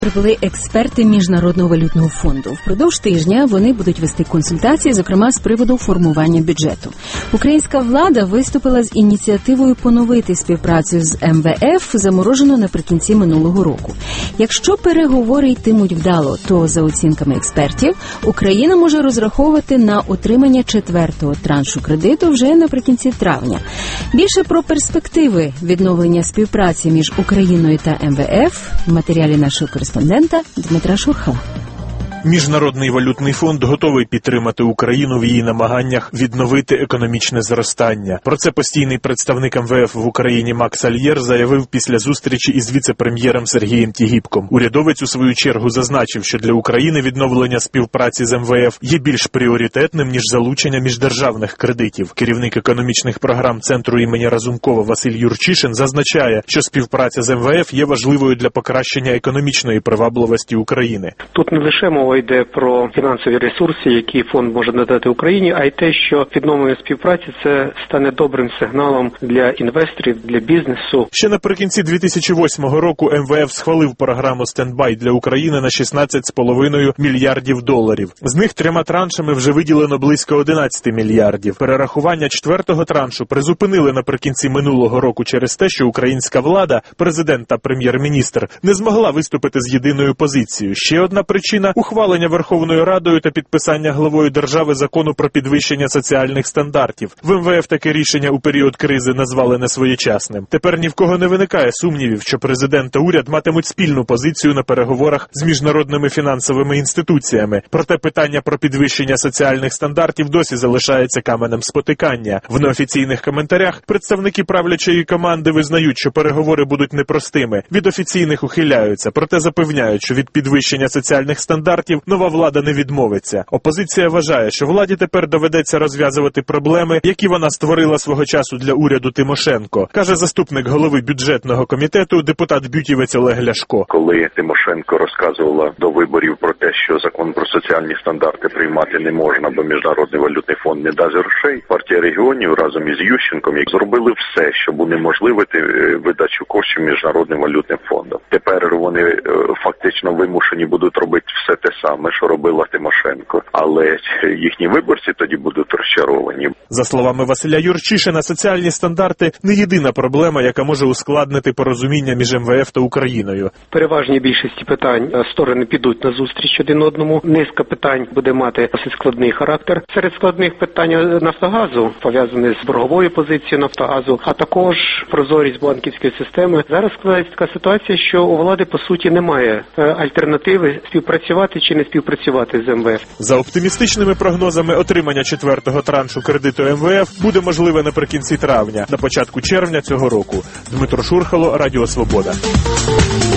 Прибули експерти Міжнародного валютного фонду. Впродовж тижня вони будуть вести консультації, зокрема з приводу формування бюджету. Українська влада виступила з ініціативою поновити співпрацю з МВФ, заморожену наприкінці минулого року. Якщо переговори йтимуть вдало, то, за оцінками експертів, Україна може розраховувати на отримання 4-го траншу кредиту вже наприкінці травня. Більше про перспективи відновлення співпраці між Україною та МВФ в матеріалі нашого кореспондента Дмитра Шурхала. Міжнародний валютний фонд готовий підтримати Україну в її намаганнях відновити економічне зростання. Про це постійний представник МВФ в Україні Макс Альєр заявив після зустрічі із віце-прем'єром Сергієм Тігіпком. Урядовець у свою чергу зазначив, що для України відновлення співпраці з МВФ є більш пріоритетним, ніж залучення міждержавних кредитів. Керівник економічних програм Центру імені Разумкова Василь Юрчишин зазначає, що співпраця з МВФ є важливою для покращення економічної привабливості України. Тут не лише мова йде про фінансові ресурси, які фонд може надати Україні, а й те, що відновлення співпраці це стане добрим сигналом для інвесторів, для бізнесу. Ще наприкінці 2008 року МВФ схвалив програму «Стендбай» для України на $16,5 мільярдів. З них 3 траншами вже виділено близько 11 мільярдів. Перерахування 4-го траншу призупинили наприкінці минулого року через те, що українська влада, президент та прем'єр-міністр, не змогла виступити з єдиною позицією. Ще одна причина – ухвалення Верховною Радою та підписання главою держави закону про підвищення соціальних стандартів. В МВФ таке рішення у період кризи назвали несвоєчасним. Тепер ні в кого не виникає сумнівів, що президент та уряд матимуть спільну позицію на переговорах з міжнародними фінансовими інституціями. Проте питання про підвищення соціальних стандартів досі залишається каменем спотикання. В неофіційних коментарях представники правлячої команди визнають, що переговори будуть непростими. Від офіційних ухиляються, проте запевняють, що від підвищення соціальних стандартів нова влада не відмовиться. Опозиція вважає, що владі тепер доведеться розв'язувати проблеми, які вона створила свого часу для уряду Тимошенко, каже заступник голови бюджетного комітету, депутат-бютівець Олег Ляшко. Коли Тимошенко розказувала до виборів про те, що закон про соціальні стандарти приймати не можна, бо Міжнародний валютний фонд не дасть грошей, партія регіонів разом із Ющенком зробили все, щоб унеможливити видачу коштів Міжнародним валютним фондом. Тепер вони фактично вимушені будуть робити все те саме, що робила Тимошенко. Але їхні виборці тоді будуть розчаровані. За словами Василя Юрчишина, соціальні стандарти – не єдина проблема, яка може ускладнити порозуміння між МВФ та Україною. В переважній більшості питань сторони підуть на зустріч один одному. Низка питань буде мати досить складний характер. Серед складних питань Нафтогазу, пов'язані з борговою позицією Нафтогазу, а також прозорість банківської системи. Зараз складається така ситуація, що у влади, по суті, немає альтернативи співпрацювати чи не співпрацювати з МВФ. За оптимістичними прогнозами, отримання 4-го траншу кредиту МВФ буде можливе наприкінці травня, на початку червня цього року. Дмитро Шурхало, Радіо Свобода.